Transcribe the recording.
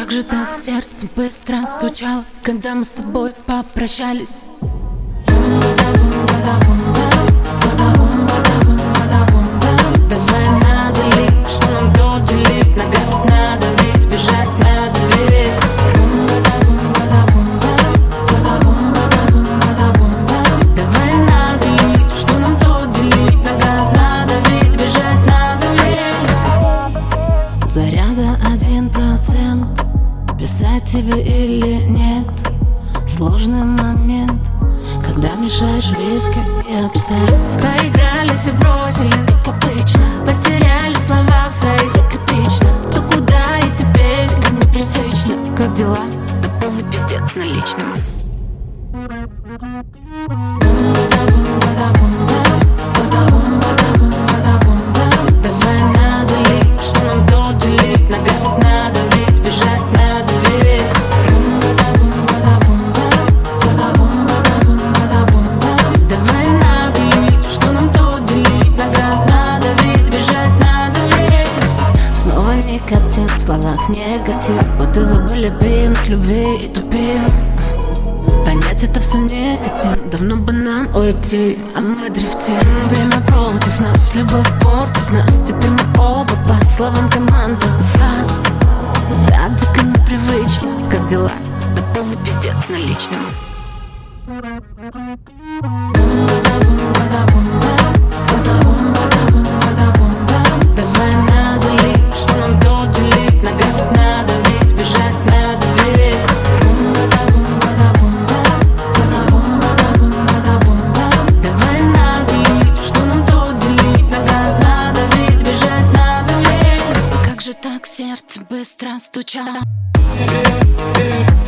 Как же так сердце быстро стучало, когда мы с тобой попрощались. Давай надо ли, что нам до делить? На газ надо ведь, бежать надо ведь. Давай надо ли, что нам до делить? На газ надо ведь, бежать надо ведь. Заряда 1%, писать тебе или нет. Сложный момент, когда мешаешь виски и абсент. Поигрались и бросили, как обычно. Потеряли слова в своих, как эпично. То куда и теперь, как непривычно. Как дела? Да полный пиздец наличным. Давай надо ли, что нам до делить? На газ надо ведь, бежать надо ведь. В словах негатив, будто забыли пинуть любви и тупим. Понять это все не хотим, давно бы нам уйти, а мы дрифтим. Время против нас, любовь портит нас. Теперь мы оба по словам команды фас. Так дико непривычно, как дела? Да полный пиздец наличным. Давай надо ли, что нам до делить? На газ надо ведь, бежать надо ведь. Давай надо ли, что нам до делить? На газ надо ведь, бежать надо ведь. Как же так сердце быстро стучало.